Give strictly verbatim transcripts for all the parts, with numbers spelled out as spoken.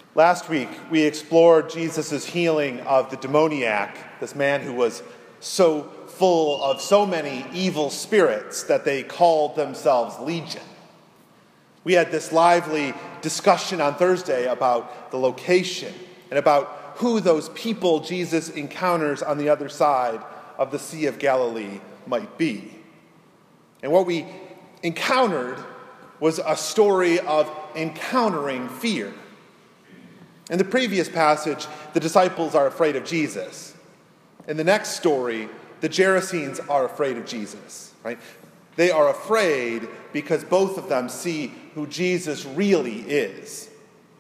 Last week, we explored Jesus' healing of the demoniac, this man who was so full of so many evil spirits that they called themselves Legion. We had this lively discussion on Thursday about the location and about who those people Jesus encounters on the other side of the Sea of Galilee might be. And what we encountered was a story of encountering fear. In the previous passage, the disciples are afraid of Jesus. In the next story, the Gerasenes are afraid of Jesus, right? They are afraid because both of them see who Jesus really is.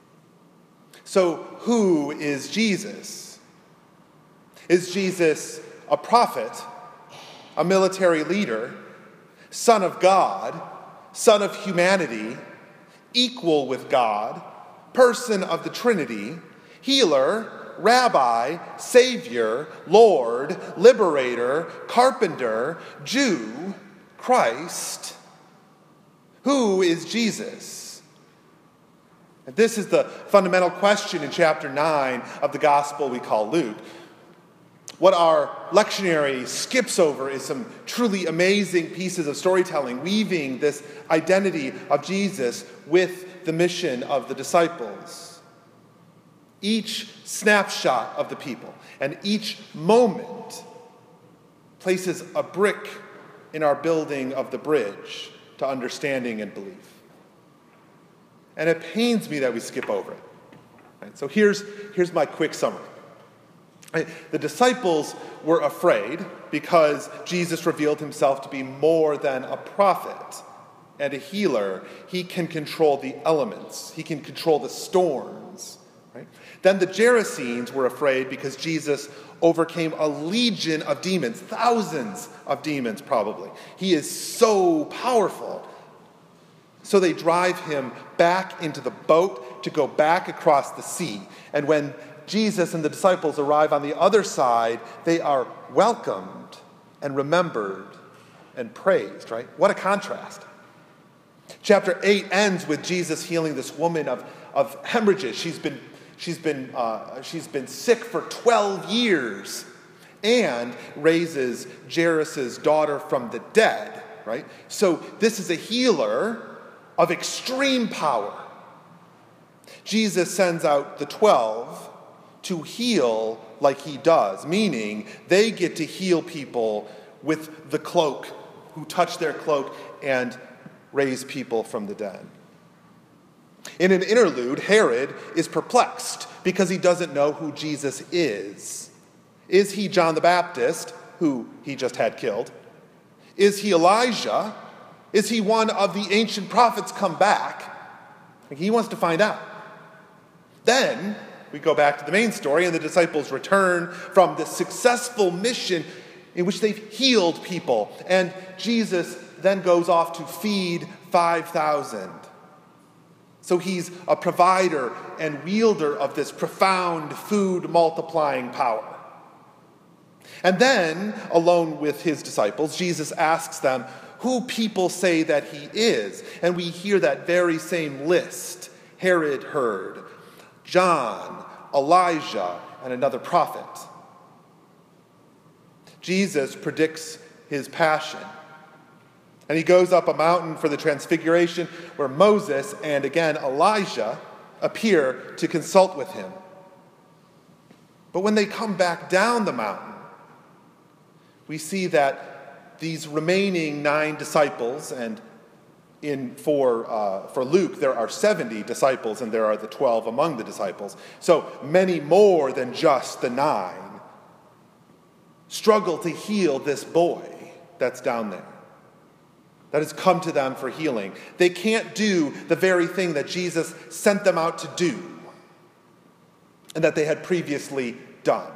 So, who is Jesus? Is Jesus a prophet, a military leader, Son of God, Son of humanity, equal with God, person of the Trinity, healer, rabbi, savior, Lord, liberator, carpenter, Jew, Christ? Who is Jesus? And this is the fundamental question in chapter nine of the gospel we call Luke. What our lectionary skips over is some truly amazing pieces of storytelling, weaving this identity of Jesus with the mission of the disciples. Each snapshot of the people and each moment places a brick in our building of the bridge to understanding and belief. And it pains me that we skip over it. Right, so here's, here's my quick summary. Right, the disciples were afraid because Jesus revealed himself to be more than a prophet and a healer. He can control the elements. He can control the storms. Right? Then the Gerasenes were afraid because Jesus overcame a legion of demons, thousands of demons probably. He is so powerful. So they drive him back into the boat to go back across the sea. And when Jesus and the disciples arrive on the other side, they are welcomed and remembered and praised, right? What a contrast. Chapter eight ends with Jesus healing this woman of, of hemorrhages. She's been, she's, been, uh, she's been sick for twelve years and raises Jairus' daughter from the dead, right? So this is a healer of extreme power. Jesus sends out the twelve to heal like he does, meaning they get to heal people with the cloak, who touch their cloak and raise people from the dead. In an interlude, Herod is perplexed because he doesn't know who Jesus is. Is he John the Baptist, who he just had killed? Is he Elijah? Is he one of the ancient prophets come back? He wants to find out. Then we go back to the main story, and the disciples return from this successful mission in which they've healed people. And Jesus then goes off to feed five thousand. So he's a provider and wielder of this profound food multiplying power. And then, alone with his disciples, Jesus asks them who people say that he is. And we hear that very same list Herod heard: John, Elijah, and another prophet. Jesus predicts his passion. And he goes up a mountain for the transfiguration where Moses and again Elijah appear to consult with him. But when they come back down the mountain, we see that these remaining nine disciples, and in for, uh, for Luke there are seventy disciples and there are the twelve among the disciples, so many more than just the nine, struggle to heal this boy that's down there, that has come to them for healing. They can't do the very thing that Jesus sent them out to do and that they had previously done.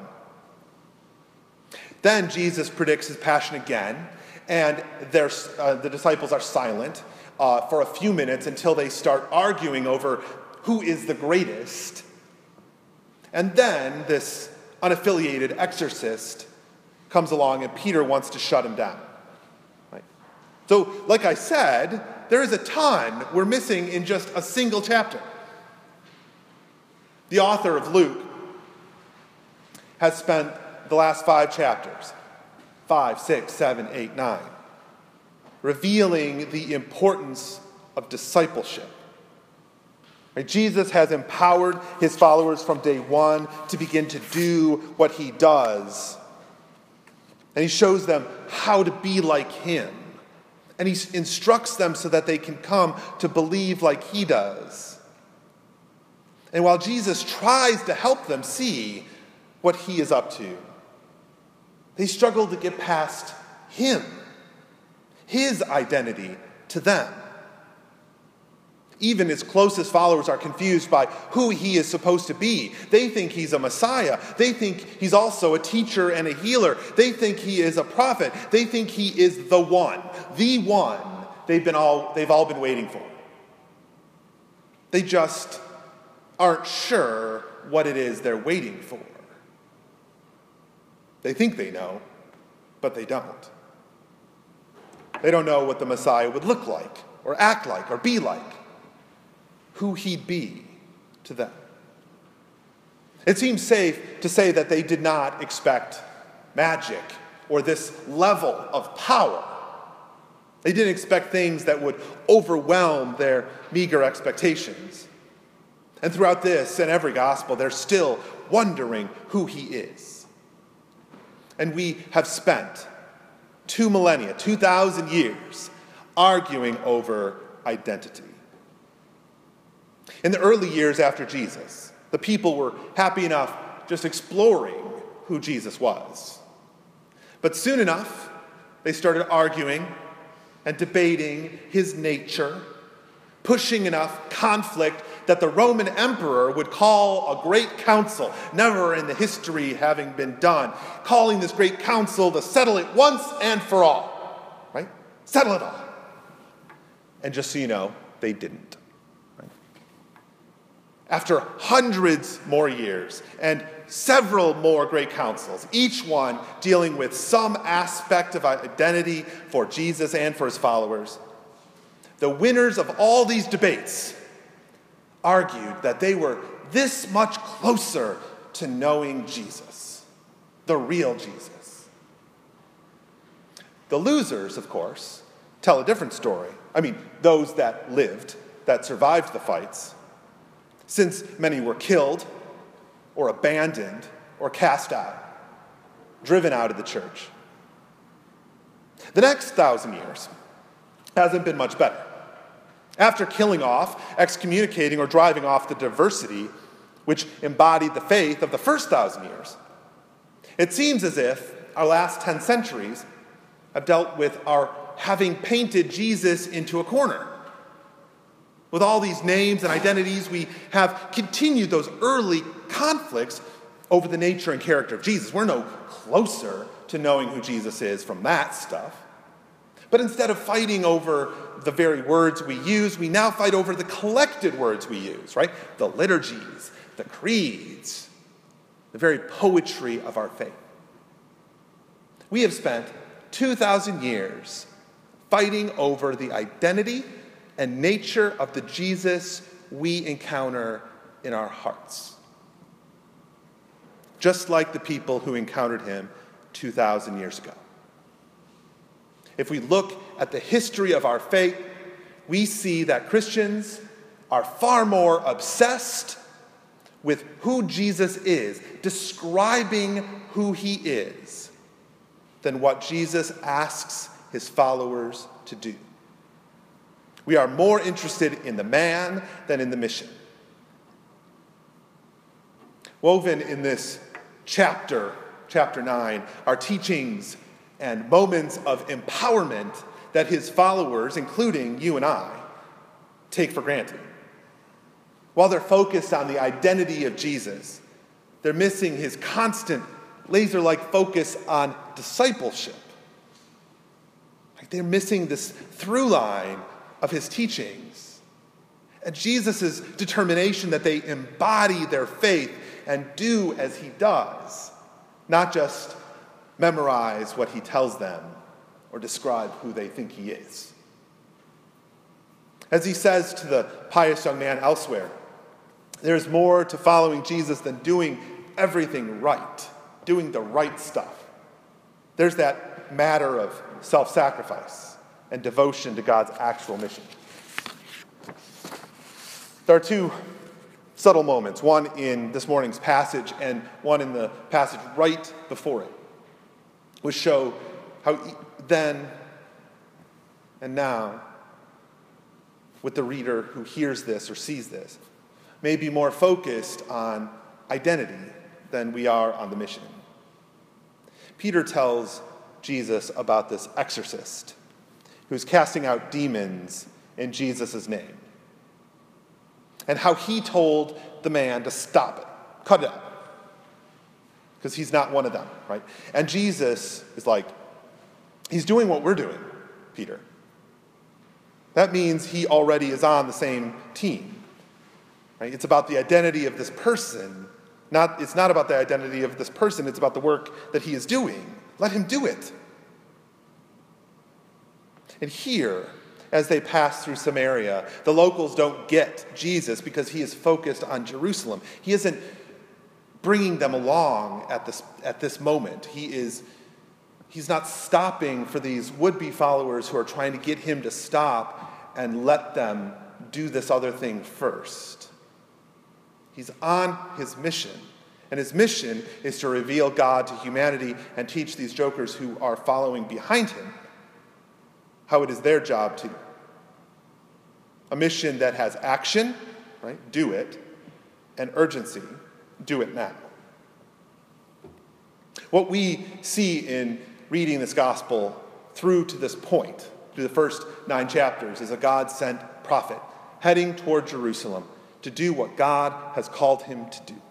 Then Jesus predicts his passion again, and uh, the disciples are silent uh, for a few minutes until they start arguing over who is the greatest. And then this unaffiliated exorcist comes along, and Peter wants to shut him down. So, like I said, there is a ton we're missing in just a single chapter. The author of Luke has spent the last five chapters, five, six, seven, eight, nine, revealing the importance of discipleship. Right? Jesus has empowered his followers from day one to begin to do what he does. And he shows them how to be like him. And he instructs them so that they can come to believe like he does. And while Jesus tries to help them see what he is up to, they struggle to get past him, his identity to them. Even his closest followers are confused by who he is supposed to be. They think he's a Messiah. They think he's also a teacher and a healer. They think he is a prophet. They think he is the one, the one they've been all they've all been waiting for. They just aren't sure what it is they're waiting for. They think they know, but they don't. They don't know what the Messiah would look like, or act like, or be like. Who he'd be to them. It seems safe to say that they did not expect magic or this level of power. They didn't expect things that would overwhelm their meager expectations. And throughout this and every gospel, they're still wondering who he is. And we have spent two millennia, two thousand years, arguing over identity. In the early years after Jesus, the people were happy enough just exploring who Jesus was. But soon enough, they started arguing and debating his nature, pushing enough conflict that the Roman emperor would call a great council, never in the history having been done, calling this great council to settle it once and for all, right? Settle it all. And just so you know, they didn't. After hundreds more years and several more great councils, each one dealing with some aspect of identity for Jesus and for his followers, the winners of all these debates argued that they were this much closer to knowing Jesus, the real Jesus. The losers, of course, tell a different story. I mean, those that lived, that survived the fights, since many were killed or abandoned or cast out, driven out of the church. The next thousand years hasn't been much better. After killing off, excommunicating, or driving off the diversity which embodied the faith of the first thousand years, it seems as if our last ten centuries have dealt with our having painted Jesus into a corner. With all these names and identities, we have continued those early conflicts over the nature and character of Jesus. We're no closer to knowing who Jesus is from that stuff. But instead of fighting over the very words we use, we now fight over the collected words we use, right? The liturgies, the creeds, the very poetry of our faith. We have spent two thousand years fighting over the identity and nature of the Jesus we encounter in our hearts. Just like the people who encountered him two thousand years ago. If we look at the history of our faith, we see that Christians are far more obsessed with who Jesus is, describing who he is, than what Jesus asks his followers to do. We are more interested in the man than in the mission. Woven in this chapter, chapter nine, are teachings and moments of empowerment that his followers, including you and I, take for granted. While they're focused on the identity of Jesus, they're missing his constant laser-like focus on discipleship. Like they're missing this through line of his teachings, and Jesus' determination that they embody their faith and do as he does, not just memorize what he tells them or describe who they think he is. As he says to the pious young man elsewhere, There's more to following Jesus than doing everything right, doing the right stuff. There's that matter of self-sacrifice and devotion to God's actual mission. There are two subtle moments, one in this morning's passage and one in the passage right before it, which show how then and now, with the reader who hears this or sees this, may be more focused on identity than we are on the mission. Peter tells Jesus about this exorcist who's casting out demons in Jesus' name, and how he told the man to stop it, cut it out, because he's not one of them, right? And Jesus is like, he's doing what we're doing, Peter. That means he already is on the same team, right? It's about the identity of this person. Not, it's not about the identity of this person, it's about the work that he is doing. Let him do it. And here, as they pass through Samaria, the locals don't get Jesus because he is focused on Jerusalem. He isn't bringing them along at this, at this moment. He is, he's not stopping for these would-be followers who are trying to get him to stop and let them do this other thing first. He's on his mission, and his mission is to reveal God to humanity and teach these jokers who are following behind him how it is their job to. A mission that has action, right? Do it, and urgency. Do it now. What we see in reading this gospel through to this point, through the first nine chapters, is a God-sent prophet heading toward Jerusalem to do what God has called him to do.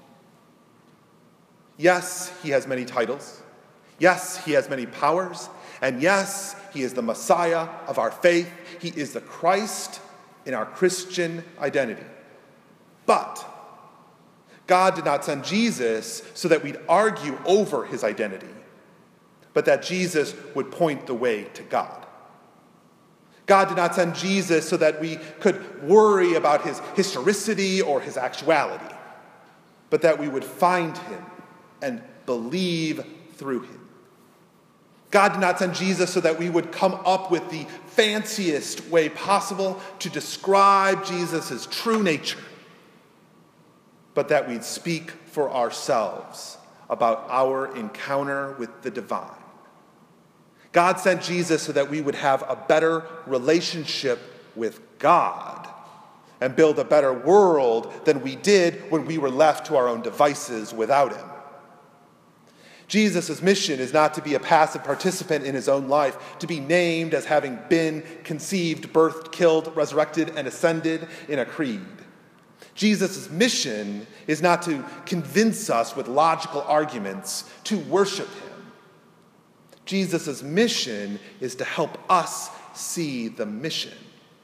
Yes, he has many titles. Yes, he has many powers. And yes, he is the Messiah of our faith. He is the Christ in our Christian identity. But God did not send Jesus so that we'd argue over his identity, but that Jesus would point the way to God. God did not send Jesus so that we could worry about his historicity or his actuality, but that we would find him and believe through him. God did not send Jesus so that we would come up with the fanciest way possible to describe Jesus' true nature, but that we'd speak for ourselves about our encounter with the divine. God sent Jesus so that we would have a better relationship with God and build a better world than we did when we were left to our own devices without him. Jesus' mission is not to be a passive participant in his own life, to be named as having been conceived, birthed, killed, resurrected, and ascended in a creed. Jesus' mission is not to convince us with logical arguments to worship him. Jesus' mission is to help us see the mission.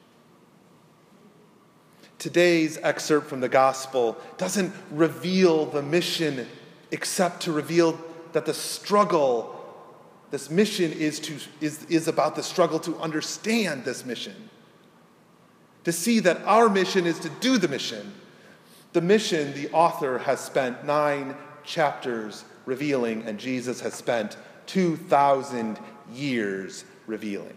Today's excerpt from the gospel doesn't reveal the mission except to reveal that the struggle, this mission is, to, is, is about the struggle to understand this mission. To see that our mission is to do the mission. The mission the author has spent nine chapters revealing, and Jesus has spent two thousand years revealing.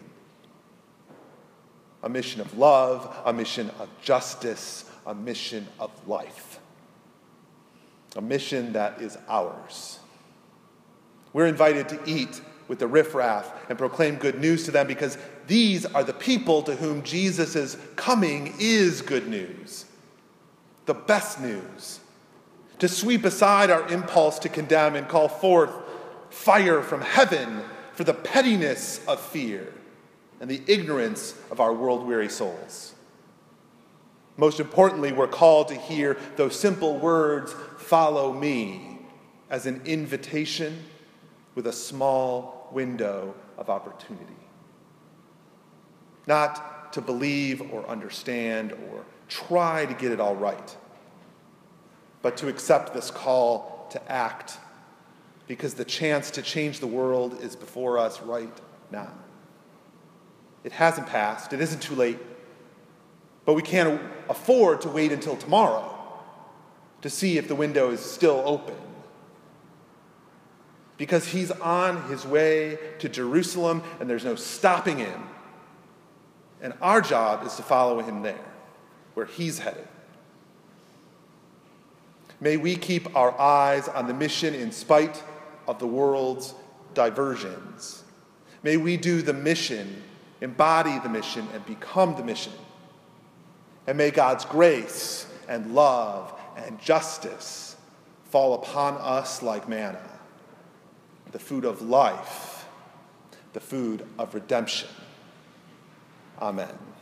A mission of love, a mission of justice, a mission of life. A mission that is ours. We're invited to eat with the riffraff and proclaim good news to them because these are the people to whom Jesus' coming is good news. The best news. To sweep aside our impulse to condemn and call forth fire from heaven for the pettiness of fear and the ignorance of our world-weary souls. Most importantly, we're called to hear those simple words, "Follow me," as an invitation with a small window of opportunity. Not to believe or understand or try to get it all right, but to accept this call to act because the chance to change the world is before us right now. It hasn't passed. It isn't too late. But we can't afford to wait until tomorrow. to see if the window is still open. Because he's on his way to Jerusalem and there's no stopping him. And our job is to follow him there, where he's headed. May we keep our eyes on the mission in spite of the world's diversions. May we do the mission, embody the mission, and become the mission. And may God's grace and love and justice fall upon us like manna, the food of life, the food of redemption. Amen.